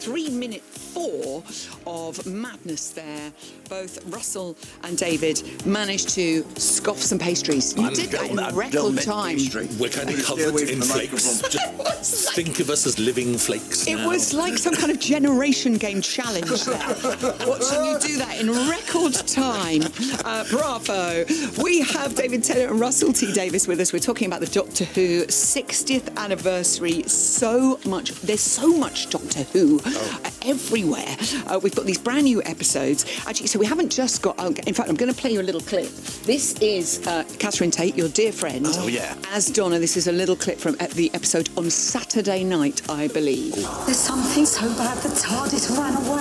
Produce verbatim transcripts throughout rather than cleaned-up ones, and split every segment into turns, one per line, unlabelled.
three-minute four of madness there. Both Russell and David managed to scoff some pastries. You
I'm
did that in
I'm
record time.
pastry.
We're kind of
Stay
covered
away from
in
the
flakes. Just think of us as living flakes
It
now.
was like some kind of generation game challenge there. Watching you do that in record time. Uh, bravo. We have David Tennant and Russell T Davies with us. We're talking about the Doctor Who sixtieth anniversary. So much, there's so much Doctor Who
oh.
uh, everywhere. Uh, we've got these brand new episodes. Actually, so we haven't just got, uh, in fact, I'm going to play you a little clip. This is uh, Catherine Tate, your dear friend.
Oh, yeah.
As Donna. This is a little clip from uh, the episode on Saturday night, I believe.
There's something so bad the TARDIS ran away.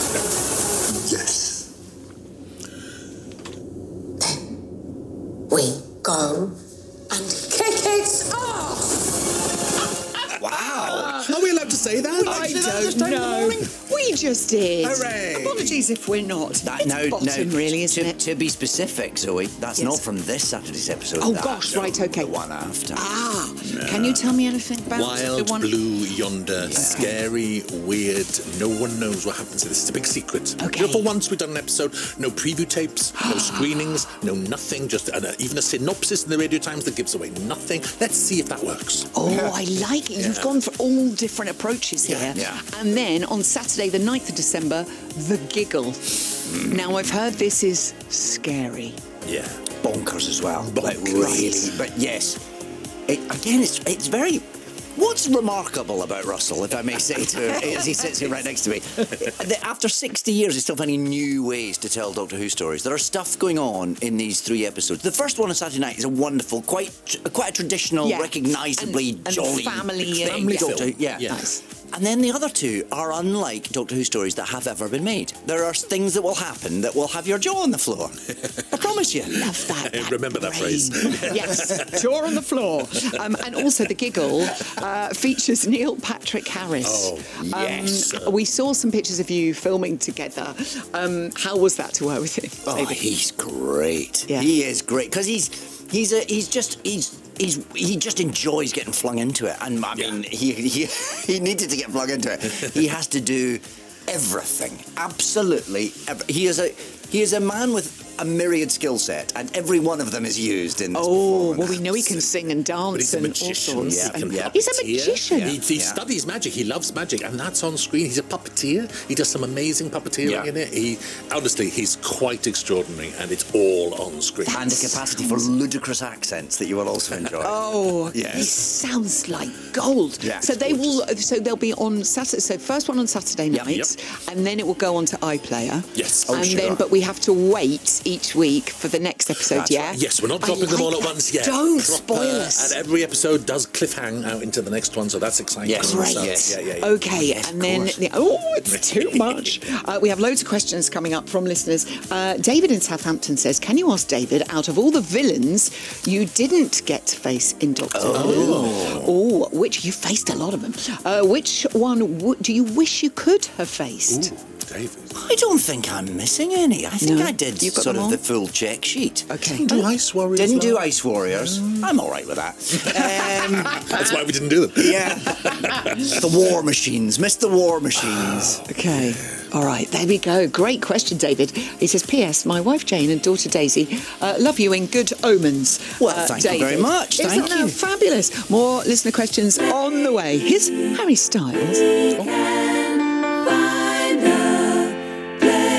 Yes.
Then we go and kick its off.
Wow.
Are we allowed to say that?
I
did that this
don't
time in the
know.
morning?
We just did.
Hooray.
Apologies if we're not.
That,
it's
no,
bottom,
no,
really, isn't
to,
it?
to be specific, Zoe, that's
Yes.
not from this Saturday's episode.
Oh,
that,
gosh,
no,
right, okay.
The one after.
Ah, can you tell me anything about
Wild
the one?
blue yonder, scary, weird. No one knows what happens. This is a big secret.
Okay.
You know, for once we've done an episode, no preview tapes, no screenings, no nothing. Just uh, even a synopsis in the Radio Times that gives away nothing. Let's see if that works.
Oh, I like it. You've
Yeah.
gone for all different approaches here.
Yeah.
And then on Saturday, the ninth of December, The Giggle. Now, I've heard this is scary.
Yeah.
Bonkers as well. Like,
Bonkers.
really. But yes, it, again, it's it's very... What's remarkable about Russell, if I may say to him, as he sits here right next to me, that after sixty years, he's still finding new ways to tell Doctor Who stories. There are stuff going on in these three episodes. The first one on Saturday night is a wonderful, quite quite a traditional,
Yeah.
recognisably
And- and
jolly
family,
thing.
family
Doctor
film.
Who- yeah.
Yeah.
Nice.
And then the other two are unlike Doctor Who stories that have ever been made. There are things that will happen that will have your jaw on the floor. I promise you.
Love that. that
Remember that
brain.
phrase.
Yes, jaw on the floor. Um, and also, The Giggle uh, features Neil Patrick Harris.
Oh,
yes.
Um, we saw some pictures of you filming together. Um, how was that to work with him?
Oh,
David?
he's great.
Yeah.
He is great because he's he's a, he's just he's. He's, he just enjoys getting flung into it, and I mean,
Yeah.
he, he he needed to get flung into it. He has to do everything, absolutely. Every, he is a he is a man with a myriad skill set, and every one of them is used in this
Oh,
performance.
well, we know he can sing and dance
But he's a
and all
magician.
sorts.
He
And-
can
yeah.
He's a
puppeteer.
magician.
He, he
Yeah.
studies magic. He loves magic, and that's on screen. He's a puppeteer. He does some amazing puppeteering
Yeah.
in it. He honestly, he's quite extraordinary, and it's all on screen.
and a capacity for ludicrous accents that you will also enjoy.
Oh,
Yes.
he sounds like gold.
Yeah,
so
it's
they will. So they'll be on Saturday. So first one on Saturday
Yep,
night,
yep.
and then it will go on to iPlayer.
Yes.
Oh,
and
sure.
then, but we have to wait each week for the next episode.
That's
yeah.
right.
Yes, we're not
I
dropping them all
like
at
that.
once yet.
Don't
Proper-
spoil us.
And every episode does cliffhang out into the next one, so that's exciting.
Yes,
Great.
So,
yes.
Yeah, yeah, yeah.
Okay,
Yes,
and
of
then
course.
the, oh, it's too much. Uh, we have loads of questions coming up from listeners. Uh, David in Southampton says, "Can you ask David, out of all the villains you didn't get to face in Doctor Who, oh, which you faced a lot of them? Uh, which one w- do you wish you could have faced?"
Ooh, David.
I don't think I'm missing any. I think
No?
I did
You've got
sort
them
of
all?
the full check sheet.
Okay.
Didn't do Ice Warriors.
Didn't do
though?
Ice Warriors. I'm all right with that. Um,
That's why we didn't do them.
yeah. The War Machines. Missed the War Machines.
Okay. All right, there we go. Great question, David. He says, P S My wife Jane and daughter Daisy uh, love you in good omens.
Well,
uh,
thank you
David.
very much.
Isn't
Thank
that
you.
fabulous? More listener questions on the way. Here's Harry Styles.